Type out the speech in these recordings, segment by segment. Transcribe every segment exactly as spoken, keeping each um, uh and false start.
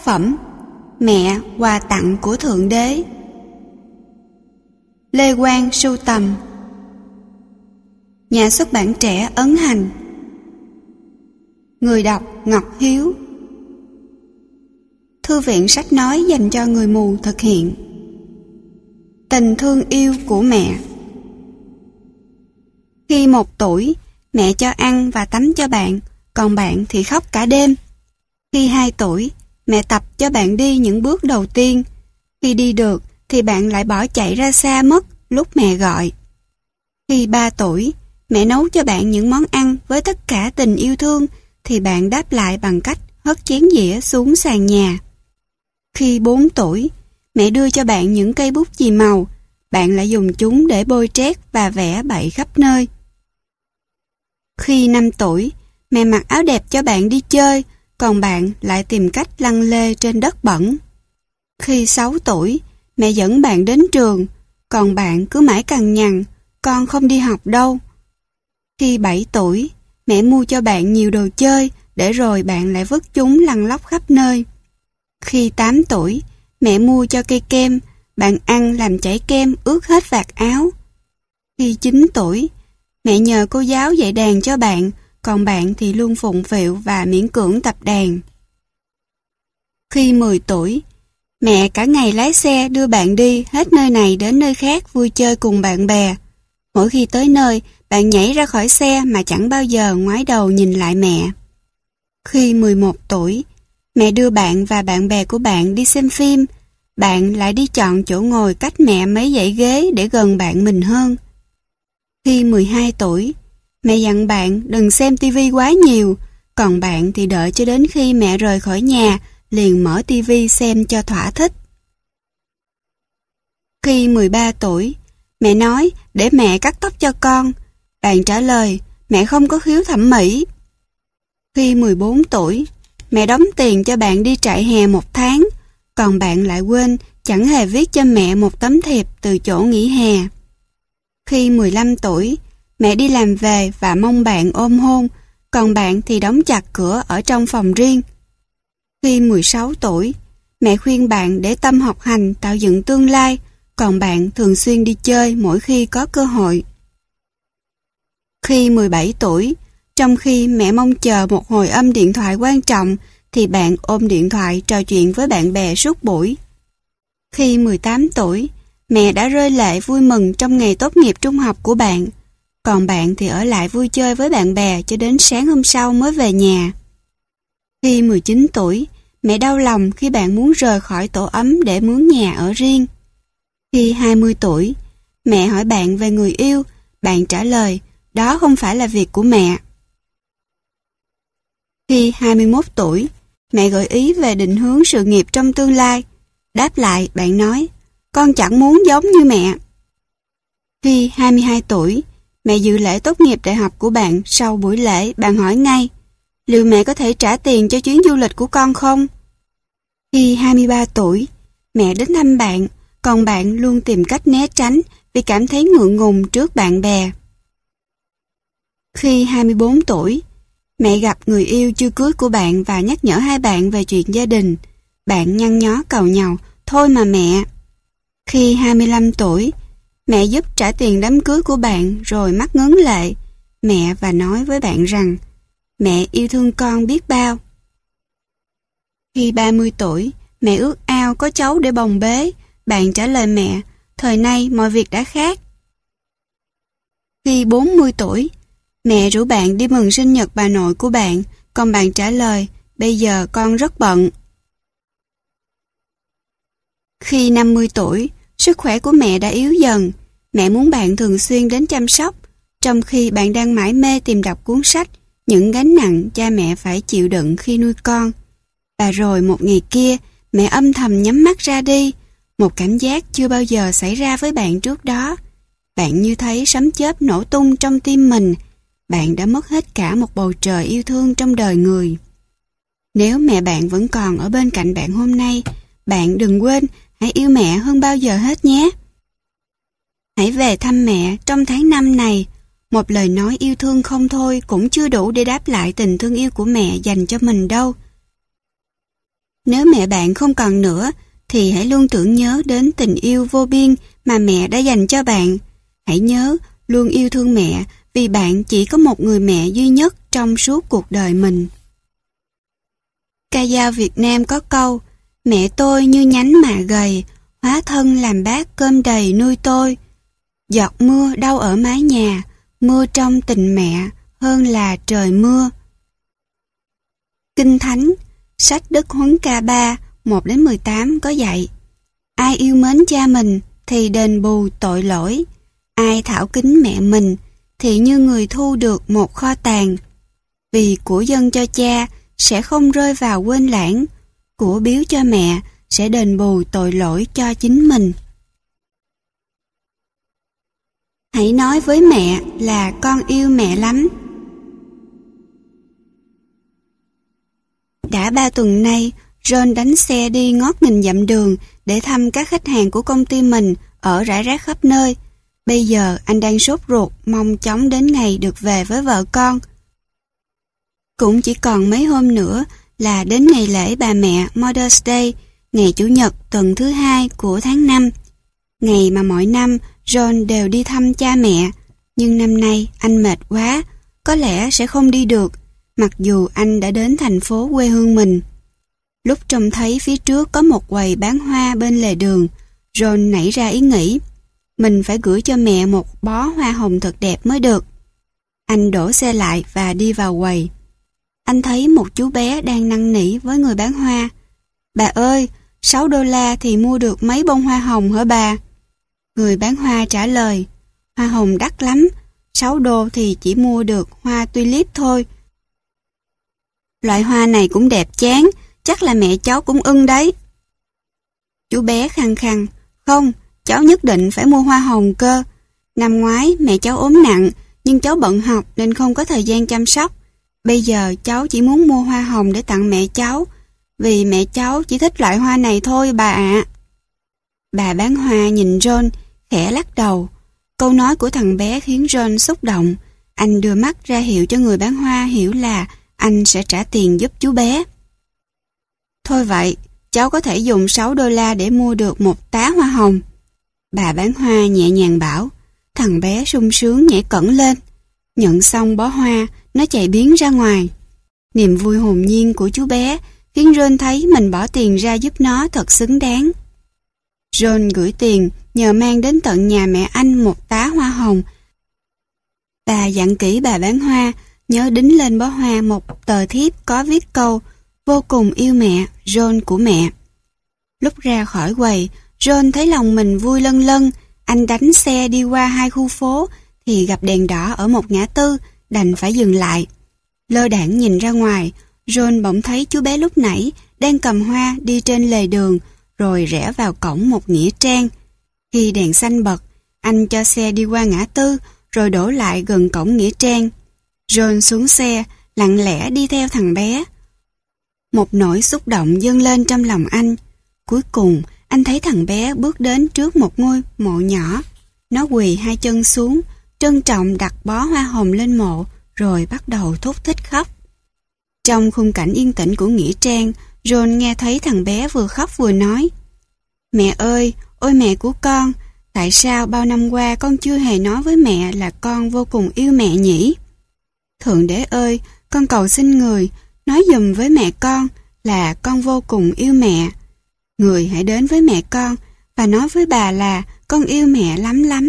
phẩm Mẹ quà tặng của Thượng Đế. Lê Quang sưu tầm. Nhà xuất bản Trẻ ấn hành. Người đọc Ngọc Hiếu. Thư viện sách nói dành cho người mù thực hiện. Tình thương yêu của mẹ. Khi một tuổi, mẹ cho ăn và tắm cho bạn, còn bạn thì khóc cả đêm. Khi hai tuổi, mẹ tập cho bạn đi những bước đầu tiên. Khi đi được thì bạn lại bỏ chạy ra xa mất lúc mẹ gọi. Khi ba tuổi, mẹ nấu cho bạn những món ăn với tất cả tình yêu thương thì bạn đáp lại bằng cách hất chén dĩa xuống sàn nhà. Khi bốn tuổi, mẹ đưa cho bạn những cây bút chì màu, bạn lại dùng chúng để bôi trét và vẽ bậy khắp nơi. Khi năm tuổi, mẹ mặc áo đẹp cho bạn đi chơi, còn bạn lại tìm cách lăn lê trên đất bẩn. Khi sáu tuổi, mẹ dẫn bạn đến trường, còn bạn cứ mãi cằn nhằn, con không đi học đâu. Khi bảy tuổi, mẹ mua cho bạn nhiều đồ chơi, để rồi bạn lại vứt chúng lăn lóc khắp nơi. Khi tám tuổi, mẹ mua cho cây kem, bạn ăn làm chảy kem ướt hết vạt áo. Khi chín tuổi, mẹ nhờ cô giáo dạy đàn cho bạn, còn bạn thì luôn phụng phịu và miễn cưỡng tập đàn. Khi mười tuổi, mẹ cả ngày lái xe đưa bạn đi hết nơi này đến nơi khác vui chơi cùng bạn bè. Mỗi khi tới nơi, bạn nhảy ra khỏi xe mà chẳng bao giờ ngoái đầu nhìn lại mẹ. Khi mười một tuổi, mẹ đưa bạn và bạn bè của bạn đi xem phim, bạn lại đi chọn chỗ ngồi cách mẹ mấy dãy ghế để gần bạn mình hơn. Khi mười hai tuổi, mẹ dặn bạn đừng xem tivi quá nhiều, còn bạn thì đợi cho đến khi mẹ rời khỏi nhà, liền mở tivi xem cho thỏa thích. Khi mười ba tuổi, mẹ nói để mẹ cắt tóc cho con, bạn trả lời mẹ không có khiếu thẩm mỹ. Khi mười bốn tuổi, mẹ đóng tiền cho bạn đi trại hè một tháng, còn bạn lại quên chẳng hề viết cho mẹ một tấm thiệp từ chỗ nghỉ hè. Khi mười lăm tuổi, mẹ đi làm về và mong bạn ôm hôn, còn bạn thì đóng chặt cửa ở trong phòng riêng. Khi mười sáu tuổi, mẹ khuyên bạn để tâm học hành tạo dựng tương lai, còn bạn thường xuyên đi chơi mỗi khi có cơ hội. Khi mười bảy tuổi, trong khi mẹ mong chờ một hồi âm điện thoại quan trọng, thì bạn ôm điện thoại trò chuyện với bạn bè suốt buổi. Khi mười tám tuổi, mẹ đã rơi lệ vui mừng trong ngày tốt nghiệp trung học của bạn, còn bạn thì ở lại vui chơi với bạn bè cho đến sáng hôm sau mới về nhà. Khi mười chín tuổi, mẹ đau lòng khi bạn muốn rời khỏi tổ ấm để mướn nhà ở riêng. Khi hai mươi tuổi, mẹ hỏi bạn về người yêu, bạn trả lời, đó không phải là việc của mẹ. Khi hai mươi mốt tuổi, mẹ gợi ý về định hướng sự nghiệp trong tương lai. Đáp lại, bạn nói, con chẳng muốn giống như mẹ. Khi hai mươi hai tuổi, mẹ dự lễ tốt nghiệp đại học của bạn. Sau buổi lễ, bạn hỏi ngay, liệu mẹ có thể trả tiền cho chuyến du lịch của con không? Khi hai mươi ba tuổi, mẹ đến thăm bạn, còn bạn luôn tìm cách né tránh vì cảm thấy ngượng ngùng trước bạn bè. Khi hai mươi bốn tuổi, mẹ gặp người yêu chưa cưới của bạn và nhắc nhở hai bạn về chuyện gia đình. Bạn nhăn nhó cầu nhau, thôi mà mẹ. Khi hai mươi lăm tuổi, mẹ giúp trả tiền đám cưới của bạn rồi mắt ngấn lệ. Mẹ và nói với bạn rằng, mẹ yêu thương con biết bao. Khi ba mươi tuổi, mẹ ước ao có cháu để bồng bế. Bạn trả lời mẹ, thời nay mọi việc đã khác. Khi bốn mươi tuổi, mẹ rủ bạn đi mừng sinh nhật bà nội của bạn, còn bạn trả lời, bây giờ con rất bận. Khi năm mươi tuổi, sức khỏe của mẹ đã yếu dần. Mẹ muốn bạn thường xuyên đến chăm sóc, trong khi bạn đang mải mê tìm đọc cuốn sách, những gánh nặng cha mẹ phải chịu đựng khi nuôi con. Và rồi một ngày kia, mẹ âm thầm nhắm mắt ra đi, một cảm giác chưa bao giờ xảy ra với bạn trước đó. Bạn như thấy sấm chớp nổ tung trong tim mình. Bạn đã mất hết cả một bầu trời yêu thương trong đời người. Nếu mẹ bạn vẫn còn ở bên cạnh bạn hôm nay, bạn đừng quên hãy yêu mẹ hơn bao giờ hết nhé. Hãy về thăm mẹ trong tháng năm này. Một lời nói yêu thương không thôi cũng chưa đủ để đáp lại tình thương yêu của mẹ dành cho mình đâu. Nếu mẹ bạn không còn nữa, thì hãy luôn tưởng nhớ đến tình yêu vô biên mà mẹ đã dành cho bạn. Hãy nhớ luôn yêu thương mẹ, vì bạn chỉ có một người mẹ duy nhất trong suốt cuộc đời mình. Ca dao Việt Nam có câu: mẹ tôi như nhánh mạ gầy, hóa thân làm bát cơm đầy nuôi tôi. Giọt mưa đâu ở mái nhà, mưa trong tình mẹ hơn là trời mưa. Kinh Thánh, sách Đức Huấn Ca ba một đến mười tám có dạy: ai yêu mến cha mình thì đền bù tội lỗi, ai thảo kính mẹ mình thì như người thu được một kho tàng. Vì của dâng cho cha sẽ không rơi vào quên lãng, của biếu cho mẹ sẽ đền bù tội lỗi cho chính mình. Hãy nói với mẹ là con yêu mẹ lắm. Đã ba tuần nay, John đánh xe đi ngót nghìn dặm đường để thăm các khách hàng của công ty mình ở rải rác khắp nơi. Bây giờ anh đang sốt ruột mong chóng đến ngày được về với vợ con. Cũng chỉ còn mấy hôm nữa là đến ngày lễ bà mẹ Mother's Day, ngày Chủ nhật tuần thứ hai của tháng năm. Ngày mà mỗi năm John đều đi thăm cha mẹ, nhưng năm nay anh mệt quá, có lẽ sẽ không đi được, mặc dù anh đã đến thành phố quê hương mình. Lúc trông thấy phía trước có một quầy bán hoa bên lề đường, John nảy ra ý nghĩ, mình phải gửi cho mẹ một bó hoa hồng thật đẹp mới được. Anh đổ xe lại và đi vào quầy. Anh thấy một chú bé đang năn nỉ với người bán hoa. Bà ơi, sáu đô la thì mua được mấy bông hoa hồng hả bà? Người bán hoa trả lời, hoa hồng đắt lắm, sáu đô thì chỉ mua được hoa tulip thôi. Loại hoa này cũng đẹp chán, chắc là mẹ cháu cũng ưng đấy. Chú bé khăng khăng, không, cháu nhất định phải mua hoa hồng cơ. Năm ngoái mẹ cháu ốm nặng, nhưng cháu bận học nên không có thời gian chăm sóc. Bây giờ cháu chỉ muốn mua hoa hồng để tặng mẹ cháu, vì mẹ cháu chỉ thích loại hoa này thôi bà ạ. Bà bán hoa nhìn John, khẽ lắc đầu. Câu nói của thằng bé khiến John xúc động. Anh đưa mắt ra hiệu cho người bán hoa hiểu là anh sẽ trả tiền giúp chú bé. Thôi vậy, cháu có thể dùng sáu đô la để mua được một tá hoa hồng. Bà bán hoa nhẹ nhàng bảo. Thằng bé sung sướng nhảy cẫng lên. Nhận xong bó hoa, nó chạy biến ra ngoài. Niềm vui hồn nhiên của chú bé khiến John thấy mình bỏ tiền ra giúp nó thật xứng đáng. John gửi tiền nhờ mang đến tận nhà mẹ anh một tá hoa hồng. Bà dặn kỹ bà bán hoa nhớ đính lên bó hoa một tờ thiếp có viết câu vô cùng yêu mẹ, John của mẹ. Lúc ra khỏi quầy, John thấy lòng mình vui lân lân. Anh đánh xe đi qua hai khu phố thì gặp đèn đỏ ở một ngã tư, đành phải dừng lại. Lơ đãng nhìn ra ngoài, John bỗng thấy chú bé lúc nãy đang cầm hoa đi trên lề đường, rồi rẽ vào cổng một nghĩa trang. Khi đèn xanh bật, anh cho xe đi qua ngã tư, rồi đổ lại gần cổng nghĩa trang. John xuống xe, lặng lẽ đi theo thằng bé. Một nỗi xúc động dâng lên trong lòng anh. Cuối cùng, anh thấy thằng bé bước đến trước một ngôi mộ nhỏ. Nó quỳ hai chân xuống, trân trọng đặt bó hoa hồng lên mộ, rồi bắt đầu thút thít khóc. Trong khung cảnh yên tĩnh của nghĩa trang, John nghe thấy thằng bé vừa khóc vừa nói: Mẹ ơi, ôi mẹ của con, tại sao bao năm qua con chưa hề nói với mẹ là con vô cùng yêu mẹ nhỉ? Thượng Đế ơi, con cầu xin Người nói giùm với mẹ con là con vô cùng yêu mẹ. Người hãy đến với mẹ con và nói với bà là con yêu mẹ lắm lắm.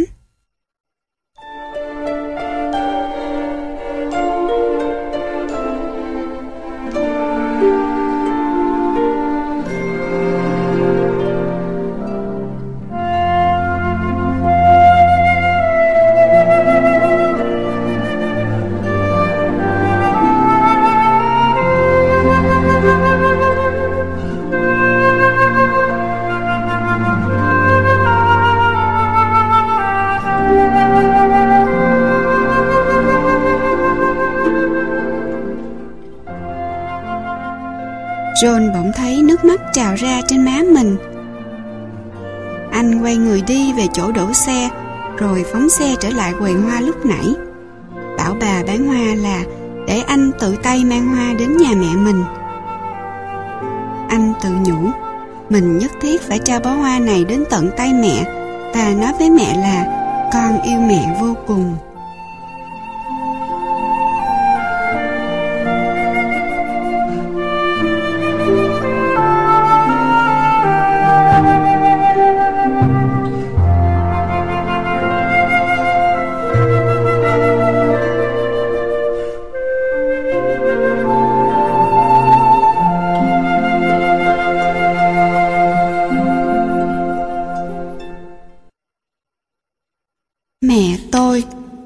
John bỗng thấy nước mắt trào ra trên má mình. Anh quay người đi về chỗ đổ xe, rồi phóng xe trở lại quầy hoa lúc nãy. Bảo bà bán hoa là để anh tự tay mang hoa đến nhà mẹ mình. Anh tự nhủ, mình nhất thiết phải trao bó hoa này đến tận tay mẹ và nói với mẹ là con yêu mẹ vô cùng. Mẹ tôi.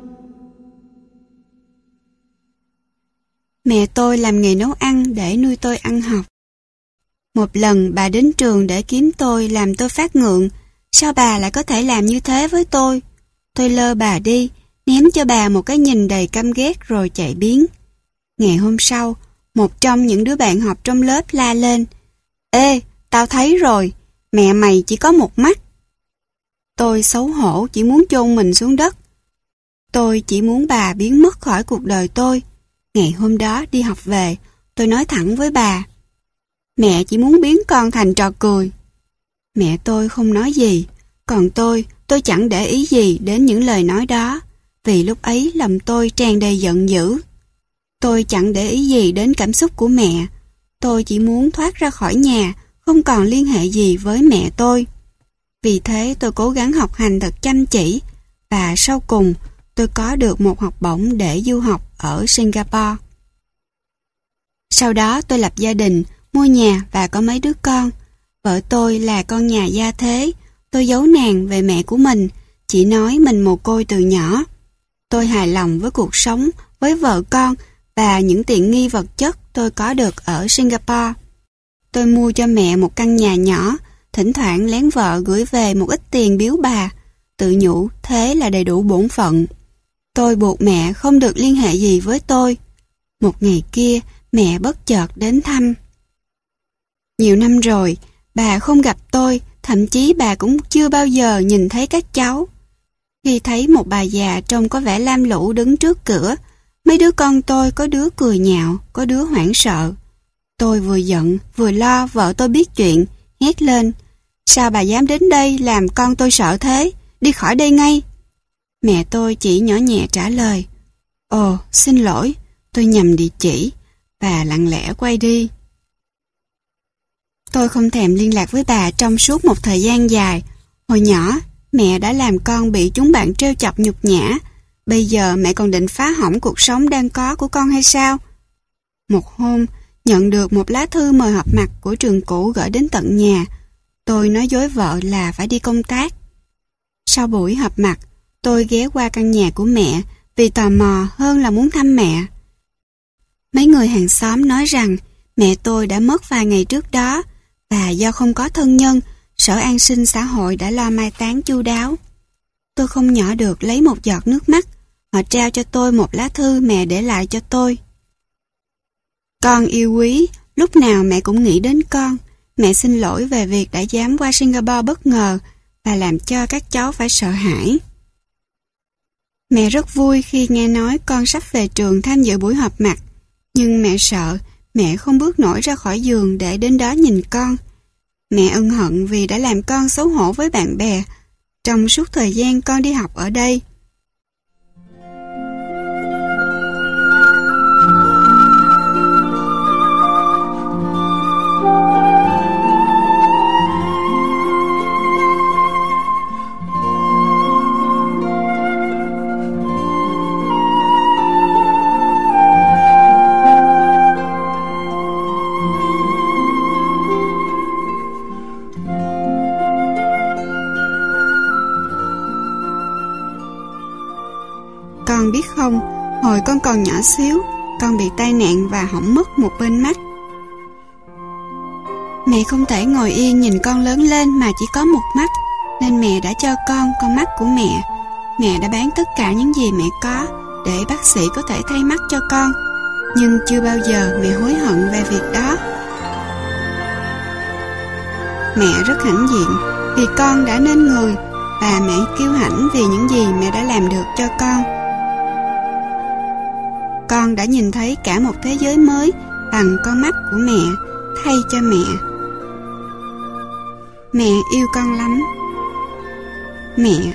Mẹ tôi làm nghề nấu ăn để nuôi tôi ăn học. Một lần bà đến trường để kiếm tôi làm tôi phát ngượng. Sao bà lại có thể làm như thế với tôi? Tôi lơ bà đi, ném cho bà một cái nhìn đầy căm ghét rồi chạy biến. Ngày hôm sau, một trong những đứa bạn học trong lớp la lên. Ê, tao thấy rồi, mẹ mày chỉ có một mắt. Tôi xấu hổ chỉ muốn chôn mình xuống đất. Tôi chỉ muốn bà biến mất khỏi cuộc đời tôi. Ngày hôm đó đi học về, tôi nói thẳng với bà. Mẹ chỉ muốn biến con thành trò cười. Mẹ tôi không nói gì, còn tôi, tôi chẳng để ý gì đến những lời nói đó, vì lúc ấy lòng tôi tràn đầy giận dữ. Tôi chẳng để ý gì đến cảm xúc của mẹ. Tôi chỉ muốn thoát ra khỏi nhà, không còn liên hệ gì với mẹ tôi. Vì thế tôi cố gắng học hành thật chăm chỉ, và sau cùng tôi có được một học bổng để du học ở Singapore. Sau đó tôi lập gia đình, mua nhà và có mấy đứa con. Vợ tôi là con nhà gia thế. Tôi giấu nàng về mẹ của mình, chỉ nói mình mồ côi từ nhỏ. Tôi hài lòng với cuộc sống, với vợ con và những tiện nghi vật chất tôi có được ở Singapore. Tôi mua cho mẹ một căn nhà nhỏ, thỉnh thoảng lén vợ gửi về một ít tiền biếu bà, tự nhủ thế là đầy đủ bổn phận. Tôi buộc mẹ không được liên hệ gì với tôi. Một ngày kia, mẹ bất chợt đến thăm. Nhiều năm rồi, bà không gặp tôi, thậm chí bà cũng chưa bao giờ nhìn thấy các cháu. Khi thấy một bà già trông có vẻ lam lũ đứng trước cửa, mấy đứa con tôi có đứa cười nhạo, có đứa hoảng sợ. Tôi vừa giận, vừa lo vợ tôi biết chuyện, hét lên. Sao bà dám đến đây làm con tôi sợ thế? Đi khỏi đây ngay. Mẹ tôi chỉ nhỏ nhẹ trả lời. Ồ, xin lỗi, tôi nhầm địa chỉ, và lặng lẽ quay đi. Tôi không thèm liên lạc với bà trong suốt một thời gian dài. Hồi nhỏ, mẹ đã làm con bị chúng bạn trêu chọc nhục nhã. Bây giờ mẹ còn định phá hỏng cuộc sống đang có của con hay sao? Một hôm, nhận được một lá thư mời họp mặt của trường cũ gửi đến tận nhà. Tôi nói dối vợ là phải đi công tác. Sau buổi họp mặt, tôi ghé qua căn nhà của mẹ vì tò mò hơn là muốn thăm mẹ. Mấy người hàng xóm nói rằng mẹ tôi đã mất vài ngày trước đó và do không có thân nhân, Sở An sinh xã hội đã lo mai táng chu đáo. Tôi không nhỏ được lấy một giọt nước mắt. Họ trao cho tôi một lá thư mẹ để lại cho tôi. Con yêu quý, lúc nào mẹ cũng nghĩ đến con. Mẹ xin lỗi về việc đã dám qua Singapore bất ngờ và làm cho các cháu phải sợ hãi. Mẹ rất vui khi nghe nói con sắp về trường tham dự buổi họp mặt. Nhưng mẹ sợ, mẹ không bước nổi ra khỏi giường để đến đó nhìn con. Mẹ ân hận vì đã làm con xấu hổ với bạn bè trong suốt thời gian con đi học ở đây. Con biết không, hồi con còn nhỏ xíu, con bị tai nạn và hỏng mất một bên mắt. Mẹ không thể ngồi yên nhìn con lớn lên mà chỉ có một mắt, nên mẹ đã cho con con mắt của mẹ. Mẹ đã bán tất cả những gì mẹ có để bác sĩ có thể thay mắt cho con, nhưng chưa bao giờ mẹ hối hận về việc đó. Mẹ rất hãnh diện vì con đã nên người, và mẹ kiêu hãnh vì những gì mẹ đã làm được cho con. Con đã nhìn thấy cả một thế giới mới bằng con mắt của mẹ, thay cho mẹ. Mẹ yêu con lắm. Mẹ.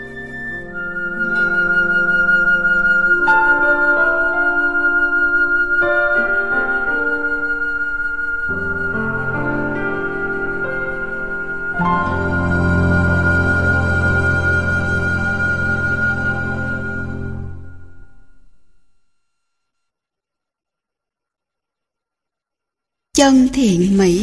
Chân thiện mỹ.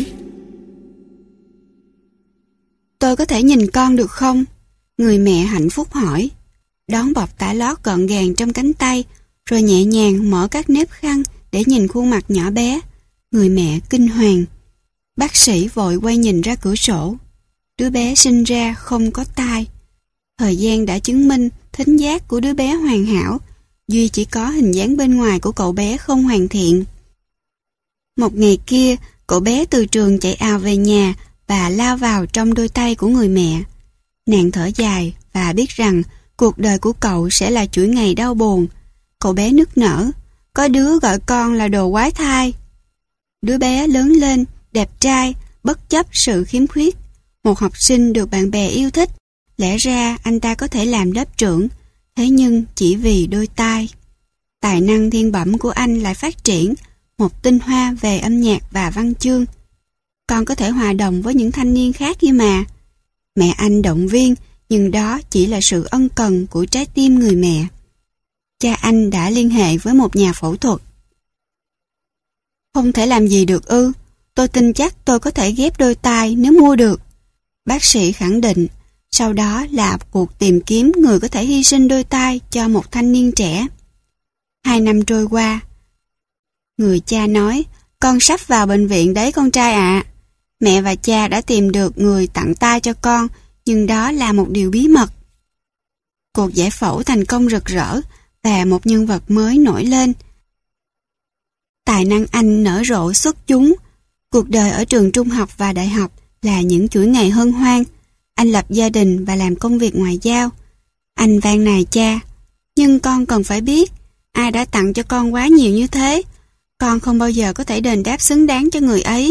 Tôi có thể nhìn con được không? Người mẹ hạnh phúc hỏi. Đón bọc tả lót gọn gàng trong cánh tay, rồi nhẹ nhàng mở các nếp khăn để nhìn khuôn mặt nhỏ bé. Người mẹ kinh hoàng. Bác sĩ vội quay nhìn ra cửa sổ. Đứa bé sinh ra không có tai. Thời gian đã chứng minh thính giác của đứa bé hoàn hảo, duy chỉ có hình dáng bên ngoài của cậu bé không hoàn thiện. Một ngày kia, cậu bé từ trường chạy ào về nhà và lao vào trong đôi tay của người mẹ. Nàng thở dài và biết rằng cuộc đời của cậu sẽ là chuỗi ngày đau buồn. Cậu bé nức nở, có đứa gọi con là đồ quái thai. Đứa bé lớn lên, đẹp trai, bất chấp sự khiếm khuyết. Một học sinh được bạn bè yêu thích. Lẽ ra anh ta có thể làm lớp trưởng, thế nhưng chỉ vì đôi tai. Tài năng thiên bẩm của anh lại phát triển, một tinh hoa về âm nhạc và văn chương. Con có thể hòa đồng với những thanh niên khác kia mà. Mẹ anh động viên, nhưng đó chỉ là sự ân cần của trái tim người mẹ. Cha anh đã liên hệ với một nhà phẫu thuật. Không thể làm gì được ư? Tôi tin chắc tôi có thể ghép đôi tai nếu mua được. Bác sĩ khẳng định. Sau đó là cuộc tìm kiếm người có thể hy sinh đôi tai cho một thanh niên trẻ. Hai năm trôi qua. Người cha nói, con sắp vào bệnh viện đấy con trai ạ. À. Mẹ và cha đã tìm được người tặng tai cho con, nhưng đó là một điều bí mật. Cuộc giải phẫu thành công rực rỡ và một nhân vật mới nổi lên. Tài năng anh nở rộ xuất chúng. Cuộc đời ở trường trung học và đại học là những chuỗi ngày hân hoan. Anh lập gia đình và làm công việc ngoại giao. Anh van nài cha, nhưng con cần phải biết, ai đã tặng cho con quá nhiều như thế. Con không bao giờ có thể đền đáp xứng đáng cho người ấy.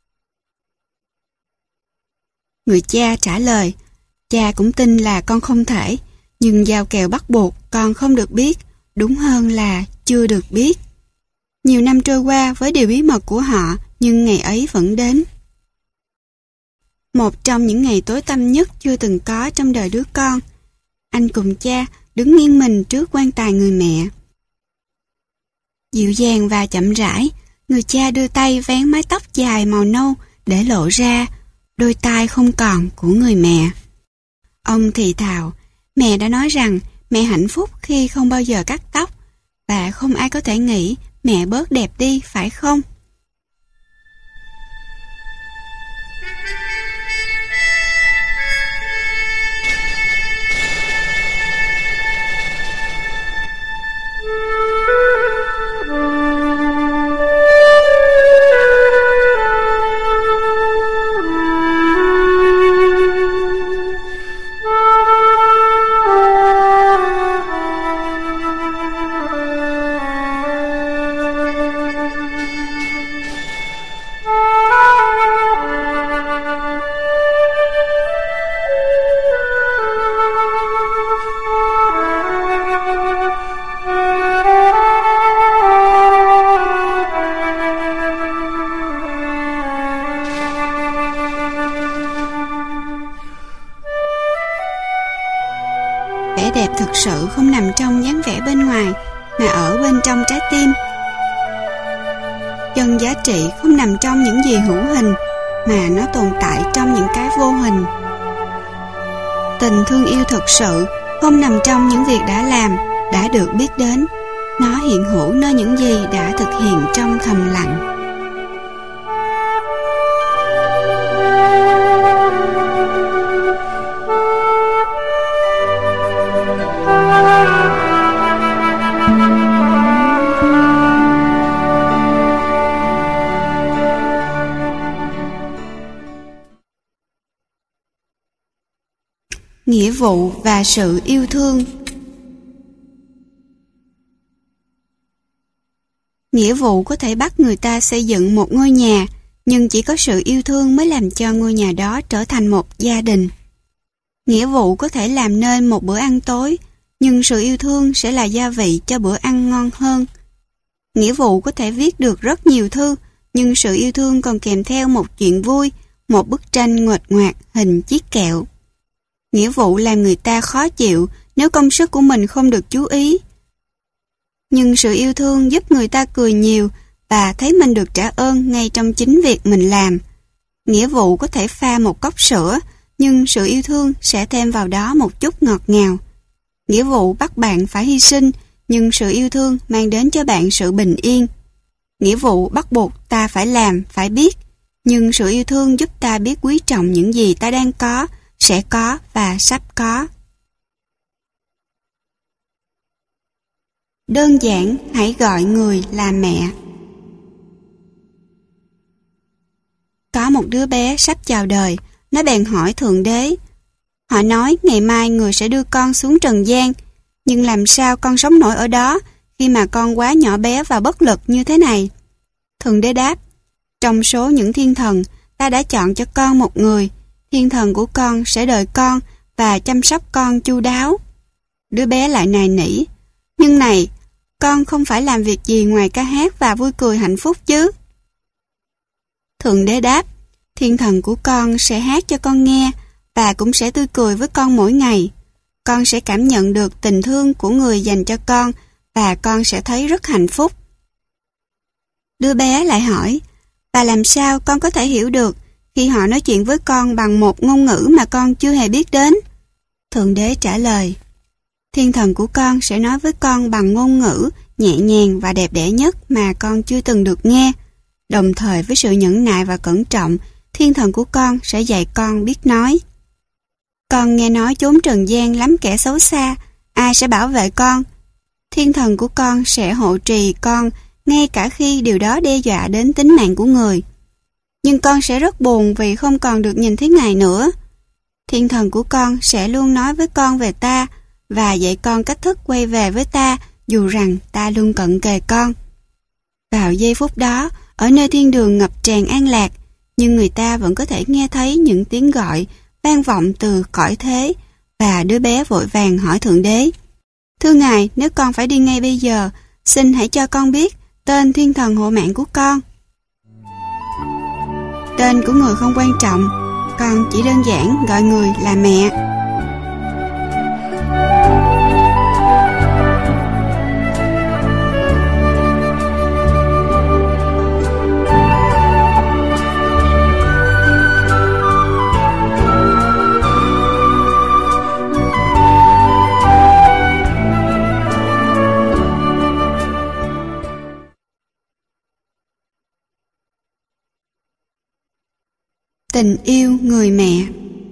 Người cha trả lời, cha cũng tin là con không thể, nhưng giao kèo bắt buộc con không được biết, đúng hơn là chưa được biết. Nhiều năm trôi qua với điều bí mật của họ, nhưng ngày ấy vẫn đến. Một trong những ngày tối tăm nhất chưa từng có trong đời đứa con. Anh cùng cha đứng nghiêng mình trước quan tài người mẹ. Dịu dàng và chậm rãi, người cha đưa tay vén mái tóc dài màu nâu để lộ ra đôi tai không còn của người mẹ. Ông thì thào, mẹ đã nói rằng mẹ hạnh phúc khi không bao giờ cắt tóc, và không ai có thể nghĩ mẹ bớt đẹp đi, phải không? Vẻ đẹp thực sự không nằm trong dáng vẻ bên ngoài, mà ở bên trong trái tim. Chân giá trị không nằm trong những gì hữu hình, mà nó tồn tại trong những cái vô hình. Tình thương yêu thực sự không nằm trong những việc đã làm, đã được biết đến. Nó hiện hữu nơi những gì đã thực hiện trong thầm lặng. Nghĩa vụ và sự yêu thương. Nghĩa vụ có thể bắt người ta xây dựng một ngôi nhà, nhưng chỉ có sự yêu thương mới làm cho ngôi nhà đó trở thành một gia đình. Nghĩa vụ có thể làm nên một bữa ăn tối, nhưng sự yêu thương sẽ là gia vị cho bữa ăn ngon hơn. Nghĩa vụ có thể viết được rất nhiều thư, nhưng sự yêu thương còn kèm theo một chuyện vui, một bức tranh nguệch ngoạc hình chiếc kẹo. Nghĩa vụ làm người ta khó chịu nếu công sức của mình không được chú ý. Nhưng sự yêu thương giúp người ta cười nhiều và thấy mình được trả ơn ngay trong chính việc mình làm. Nghĩa vụ có thể pha một cốc sữa, nhưng sự yêu thương sẽ thêm vào đó một chút ngọt ngào. Nghĩa vụ bắt bạn phải hy sinh, nhưng sự yêu thương mang đến cho bạn sự bình yên. Nghĩa vụ bắt buộc ta phải làm, phải biết, nhưng sự yêu thương giúp ta biết quý trọng những gì ta đang có, sẽ có và sắp có. Đơn giản hãy gọi người là mẹ. Có một đứa bé sắp chào đời, nó bèn hỏi Thượng Đế. Họ nói ngày mai người sẽ đưa con xuống trần gian, nhưng làm sao con sống nổi ở đó khi mà con quá nhỏ bé và bất lực như thế này? Thượng Đế đáp, trong số những thiên thần, ta đã chọn cho con một người, thiên thần của con sẽ đợi con và chăm sóc con chu đáo. Đứa bé lại nài nỉ, nhưng này, con không phải làm việc gì ngoài ca hát và vui cười hạnh phúc chứ? Thượng Đế đáp, thiên thần của con sẽ hát cho con nghe và cũng sẽ tươi cười với con mỗi ngày. Con sẽ cảm nhận được tình thương của người dành cho con và con sẽ thấy rất hạnh phúc. Đứa bé lại hỏi, và làm sao con có thể hiểu được khi họ nói chuyện với con bằng một ngôn ngữ mà con chưa hề biết đến? Thượng Đế trả lời, thiên thần của con sẽ nói với con bằng ngôn ngữ nhẹ nhàng và đẹp đẽ nhất mà con chưa từng được nghe. Đồng thời với sự nhẫn nại và cẩn trọng, thiên thần của con sẽ dạy con biết nói. Con nghe nói chốn trần gian lắm kẻ xấu xa, ai sẽ bảo vệ con? Thiên thần của con sẽ hộ trì con ngay cả khi điều đó đe dọa đến tính mạng của người. Nhưng con sẽ rất buồn vì không còn được nhìn thấy Ngài nữa. Thiên thần của con sẽ luôn nói với con về ta và dạy con cách thức quay về với ta dù rằng ta luôn cận kề con. Vào giây phút đó, ở nơi thiên đường ngập tràn an lạc, nhưng người ta vẫn có thể nghe thấy những tiếng gọi vang vọng từ cõi thế, và đứa bé vội vàng hỏi Thượng Đế, thưa Ngài, nếu con phải đi ngay bây giờ, xin hãy cho con biết tên thiên thần hộ mạng của con. Tên của người không quan trọng, con chỉ đơn giản gọi người là mẹ. Tình yêu người mẹ.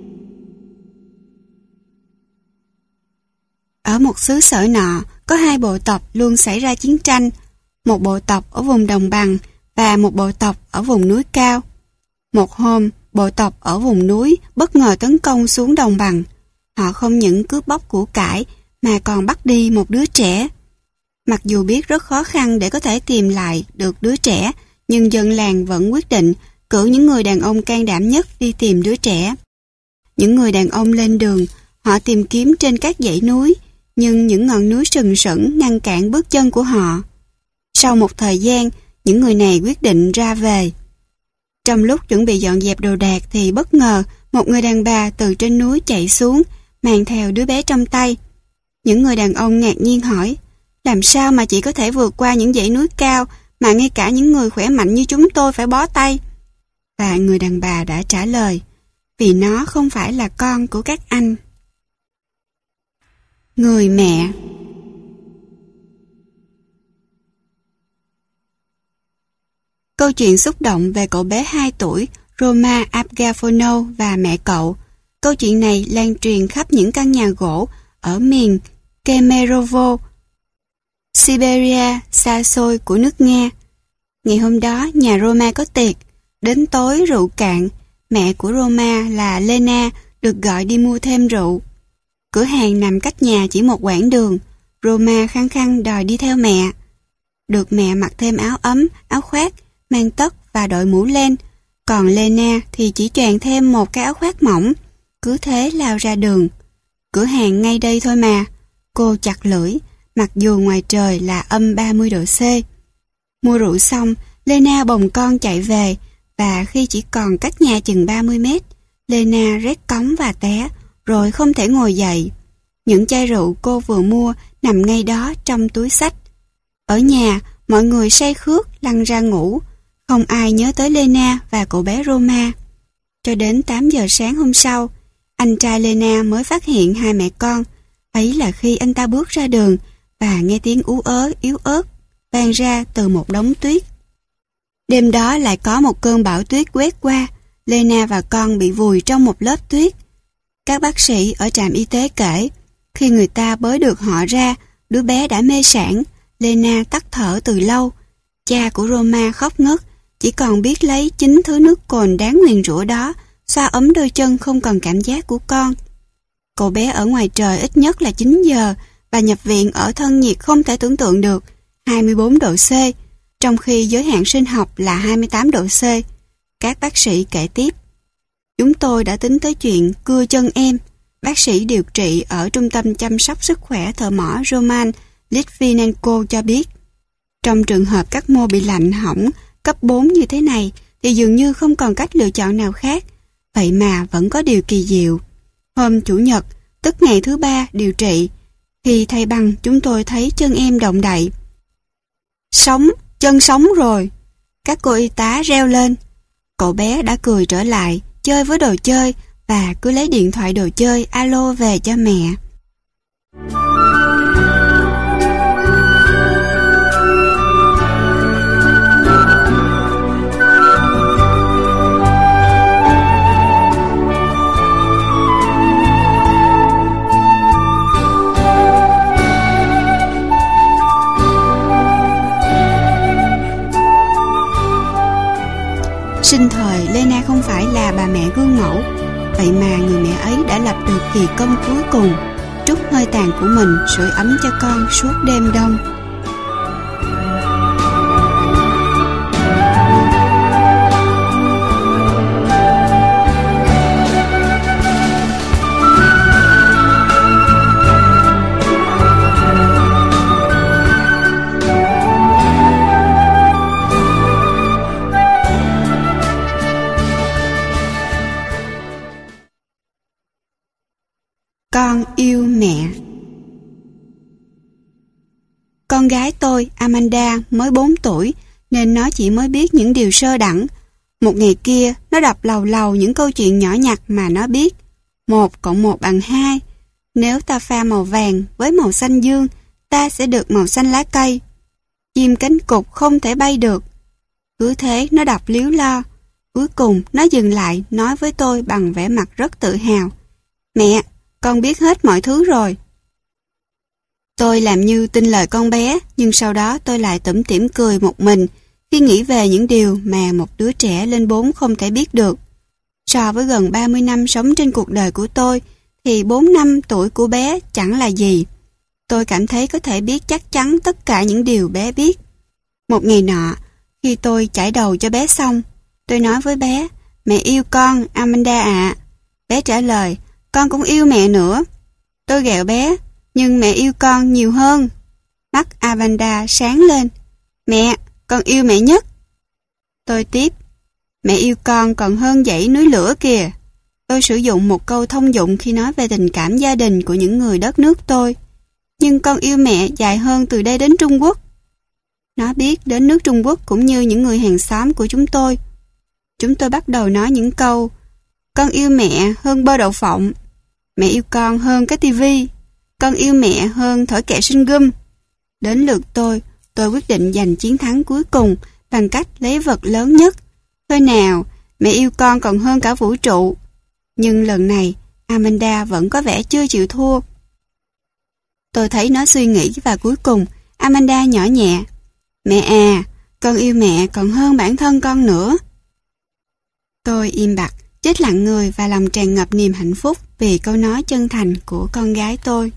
Ở một xứ sở nọ, có hai bộ tộc luôn xảy ra chiến tranh, một bộ tộc ở vùng đồng bằng và một bộ tộc ở vùng núi cao. Một hôm, bộ tộc ở vùng núi bất ngờ tấn công xuống đồng bằng. Họ không những cướp bóc của cải mà còn bắt đi một đứa trẻ. Mặc dù biết rất khó khăn để có thể tìm lại được đứa trẻ, nhưng dân làng vẫn quyết định cử những người đàn ông can đảm nhất đi tìm đứa trẻ. Những người đàn ông lên đường, họ tìm kiếm trên các dãy núi, nhưng những ngọn núi sừng sững ngăn cản bước chân của họ. Sau một thời gian, những người này quyết định ra về. Trong lúc chuẩn bị dọn dẹp đồ đạc thì bất ngờ một người đàn bà từ trên núi chạy xuống, mang theo đứa bé trong tay. Những người đàn ông ngạc nhiên hỏi, làm sao mà chị có thể vượt qua những dãy núi cao mà ngay cả những người khỏe mạnh như chúng tôi phải bó tay? Và người đàn bà đã trả lời, vì nó không phải là con của các anh. Người mẹ. Câu chuyện xúc động về cậu bé hai tuổi Roma Agafonov và mẹ cậu. Câu chuyện này lan truyền khắp những căn nhà gỗ ở miền Kemerovo, Siberia xa xôi của nước Nga. Ngày hôm đó, nhà Roma có tiệc. Đến tối rượu cạn, mẹ của Roma là Lena được gọi đi mua thêm rượu. Cửa hàng nằm cách nhà chỉ một quãng đường. Roma khăng khăng đòi đi theo mẹ. Được mẹ mặc thêm áo ấm, áo khoác, mang tất và đội mũ len, Còn Lena thì chỉ choàng thêm một cái áo khoác mỏng, cứ thế lao ra đường. Cửa hàng ngay đây thôi mà. Cô chặt lưỡi, mặc dù ngoài trời là âm ba mươi độ C. Mua rượu xong, Lena bồng con chạy về, và khi chỉ còn cách nhà chừng ba mươi mét, Lena rét cóng và té, rồi không thể ngồi dậy. Những chai rượu cô vừa mua nằm ngay đó trong túi xách. Ở nhà, mọi người say khước lăn ra ngủ, không ai nhớ tới Lena và cậu bé Roma. Cho đến tám giờ sáng hôm sau, anh trai Lena mới phát hiện hai mẹ con. Ấy là khi anh ta bước ra đường và nghe tiếng ú ớ yếu ớt vang ra từ một đống tuyết. Đêm đó lại có một cơn bão tuyết quét qua. Lena và con bị vùi trong một lớp tuyết. Các bác sĩ ở trạm y tế kể, khi người ta bới được họ ra, đứa bé đã mê sảng. Lena tắt thở từ lâu. Cha của Roma khóc ngất, chỉ còn biết lấy chính thứ nước cồn đáng nguyền rủa đó xoa ấm đôi chân không còn cảm giác của con. Cậu bé ở ngoài trời ít nhất là chín giờ và nhập viện ở thân nhiệt không thể tưởng tượng được, hai mươi bốn độ C, trong khi giới hạn sinh học là hai mươi tám độ C. Các bác sĩ kể tiếp, chúng tôi đã tính tới chuyện cưa chân em. Bác sĩ điều trị ở Trung tâm Chăm sóc Sức khỏe thợ mỏ Roman Litvinenko cho biết, trong trường hợp các mô bị lạnh hỏng cấp bốn như thế này thì dường như không còn cách lựa chọn nào khác. Vậy mà vẫn có điều kỳ diệu. Hôm Chủ nhật, tức ngày thứ ba điều trị, khi thay băng chúng tôi thấy chân em động đậy. Sống, chân sống rồi. Các cô y tá reo lên. Cậu bé đã cười trở lại, chơi với đồ chơi và cứ lấy điện thoại đồ chơi alo về cho mẹ. Sinh thời Lena không phải là bà mẹ gương mẫu, vậy mà người mẹ ấy đã lập được kỳ công cuối cùng, trút hơi tàn của mình sưởi ấm cho con suốt đêm đông. Con yêu mẹ. Con gái tôi, Amanda, mới bốn tuổi, nên nó chỉ mới biết những điều sơ đẳng. Một ngày kia, nó đọc lầu lầu những câu chuyện nhỏ nhặt mà nó biết. Một cộng một bằng hai. Nếu ta pha màu vàng với màu xanh dương, ta sẽ được màu xanh lá cây. Chim cánh cụt không thể bay được. Cứ thế nó đọc líu lo. Cuối cùng, nó dừng lại nói với tôi bằng vẻ mặt rất tự hào. Mẹ, con biết hết mọi thứ rồi. Tôi làm như tin lời con bé, nhưng sau đó tôi lại tủm tỉm cười một mình khi nghĩ về những điều mà một đứa trẻ lên bốn không thể biết được. So với gần ba mươi năm sống trên cuộc đời của tôi, thì bốn năm tuổi của bé chẳng là gì. Tôi cảm thấy có thể biết chắc chắn tất cả những điều bé biết. Một ngày nọ, khi tôi chải đầu cho bé xong, tôi nói với bé, mẹ yêu con, Amanda ạ. Bé trả lời, con cũng yêu mẹ nữa. Tôi ghẹo bé, nhưng mẹ yêu con nhiều hơn. Mắt Amanda sáng lên. Mẹ, con yêu mẹ nhất. Tôi tiếp, mẹ yêu con còn hơn dãy núi lửa kìa. Tôi sử dụng một câu thông dụng khi nói về tình cảm gia đình của những người đất nước tôi. Nhưng con yêu mẹ dài hơn từ đây đến Trung Quốc. Nó biết đến nước Trung Quốc cũng như những người hàng xóm của chúng tôi. Chúng tôi bắt đầu nói những câu, con yêu mẹ hơn bơ đậu phộng. Mẹ yêu con hơn cái tivi. Con yêu mẹ hơn thổi kẹo sinh gum. Đến lượt tôi, tôi quyết định giành chiến thắng cuối cùng bằng cách lấy vật lớn nhất. Thôi nào, mẹ yêu con còn hơn cả vũ trụ. Nhưng lần này, Amanda vẫn có vẻ chưa chịu thua. Tôi thấy nó suy nghĩ và cuối cùng, Amanda nhỏ nhẹ. Mẹ à, con yêu mẹ còn hơn bản thân con nữa. Tôi im bặt, chết lặng người và lòng tràn ngập niềm hạnh phúc vì câu nói chân thành của con gái tôi.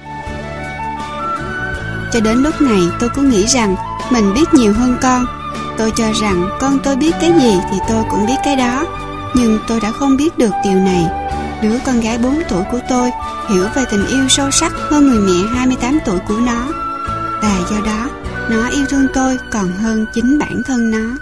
Cho đến lúc này tôi cứ nghĩ rằng mình biết nhiều hơn con. Tôi cho rằng con tôi biết cái gì thì tôi cũng biết cái đó. Nhưng tôi đã không biết được điều này. Đứa con gái bốn tuổi của tôi hiểu về tình yêu sâu sắc hơn người mẹ hai mươi tám tuổi của nó. Và do đó, nó yêu thương tôi còn hơn chính bản thân nó.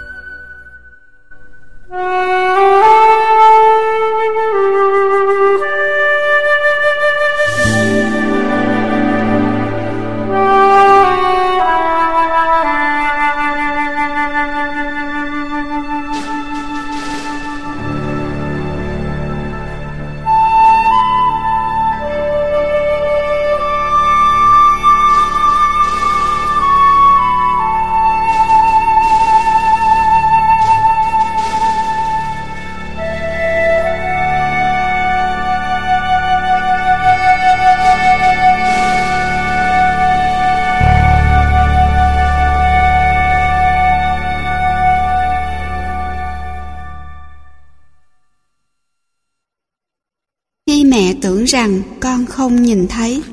Khi mẹ tưởng rằng con không nhìn thấy.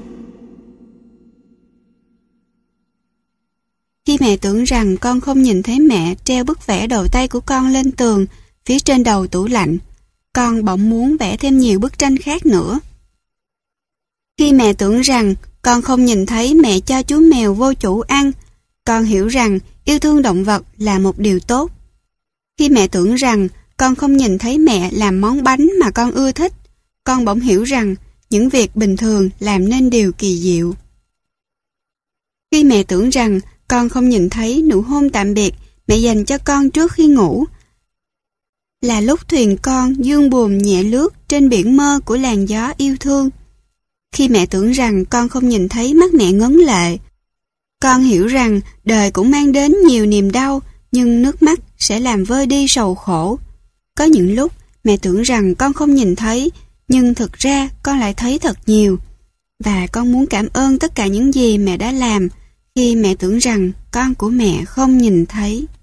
Khi mẹ tưởng rằng con không nhìn thấy mẹ treo bức vẽ đầu tay của con lên tường phía trên đầu tủ lạnh, con bỗng muốn vẽ thêm nhiều bức tranh khác nữa. Khi mẹ tưởng rằng con không nhìn thấy mẹ cho chú mèo vô chủ ăn, con hiểu rằng yêu thương động vật là một điều tốt. Khi mẹ tưởng rằng con không nhìn thấy mẹ làm món bánh mà con ưa thích, con bỗng hiểu rằng những việc bình thường làm nên điều kỳ diệu. Khi mẹ tưởng rằng con không nhìn thấy nụ hôn tạm biệt mẹ dành cho con trước khi ngủ, là lúc thuyền con dương buồm nhẹ lướt trên biển mơ của làn gió yêu thương. Khi mẹ tưởng rằng con không nhìn thấy mắt mẹ ngấn lệ, con hiểu rằng đời cũng mang đến nhiều niềm đau, nhưng nước mắt sẽ làm vơi đi sầu khổ. Có những lúc mẹ tưởng rằng con không nhìn thấy, nhưng thực ra con lại thấy thật nhiều. Và con muốn cảm ơn tất cả những gì mẹ đã làm khi mẹ tưởng rằng con của mẹ không nhìn thấy.